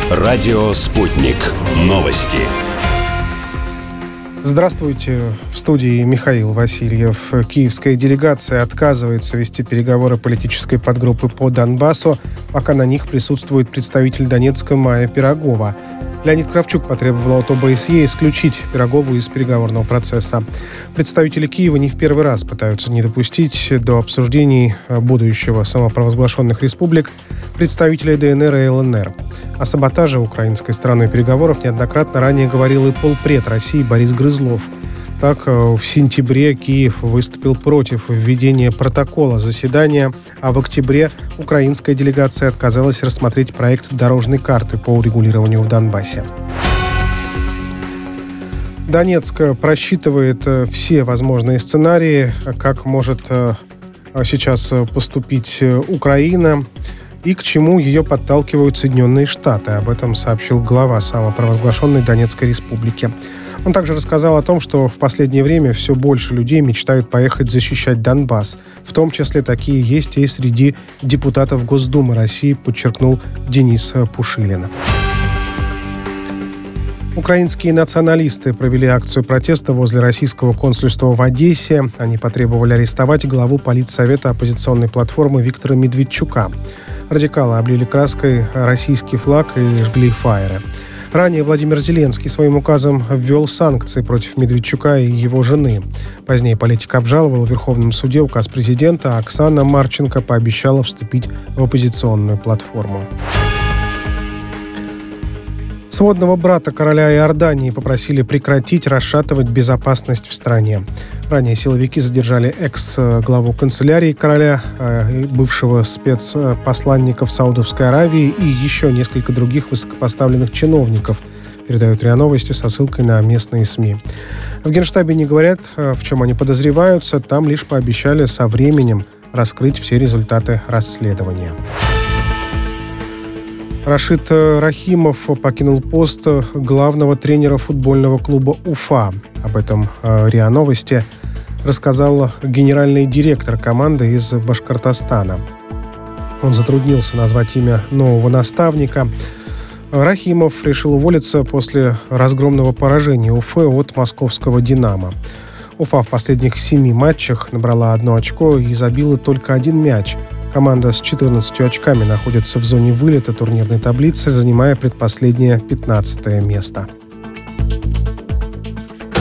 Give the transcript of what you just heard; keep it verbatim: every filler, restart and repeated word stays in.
Радио «Спутник». Новости. Здравствуйте. В студии Михаил Васильев. Киевская делегация отказывается вести переговоры политической подгруппы по Донбассу, пока на них присутствует представитель Донецка Майя Пирогова. Леонид Кравчук потребовал от ОБСЕ исключить Пирогову из переговорного процесса. Представители Киева не в первый раз пытаются не допустить до обсуждений будущего самопровозглашенных республик представителей ДНР и ЛНР. О саботаже украинской стороной переговоров неоднократно ранее говорил и полпред России Борис Грызлов. Так, в сентябре Киев выступил против введения протокола заседания, а в октябре украинская делегация отказалась рассмотреть проект дорожной карты по урегулированию в Донбассе. Донецк просчитывает все возможные сценарии, как может сейчас поступить Украина и к чему ее подталкивают Соединенные Штаты. Об этом сообщил глава самопровозглашенной Донецкой республики. Он также рассказал о том, что в последнее время все больше людей мечтают поехать защищать Донбасс. В том числе такие есть и среди депутатов Госдумы России, подчеркнул Денис Пушилин. Украинские националисты провели акцию протеста возле российского консульства в Одессе. Они потребовали арестовать главу политсовета оппозиционной платформы Виктора Медведчука. Радикалы облили краской российский флаг и жгли фаеры. Ранее Владимир Зеленский своим указом ввел санкции против Медведчука и его жены. Позднее политик обжаловал в Верховном суде указ президента, а Оксана Марченко пообещала вступить в оппозиционную платформу. Сводного брата короля Иордании попросили прекратить расшатывать безопасность в стране. Ранее силовики задержали экс-главу канцелярии короля, бывшего спецпосланника в Саудовской Аравии и еще несколько других высокопоставленных чиновников, передают РИА Новости со ссылкой на местные СМИ. В Генштабе не говорят, в чем они подозреваются, там лишь пообещали со временем раскрыть все результаты расследования. Рашид Рахимов покинул пост главного тренера футбольного клуба «Уфа». Об этом РИА Новости рассказал генеральный директор команды из Башкортостана. Он затруднился назвать имя нового наставника. Рахимов решил уволиться после разгромного поражения Уфы от московского «Динамо». Уфа в последних семи матчах набрала одно очко и забила только один мяч. Команда с четырнадцатью очками находится в зоне вылета турнирной таблицы, занимая предпоследнее пятнадцатое место.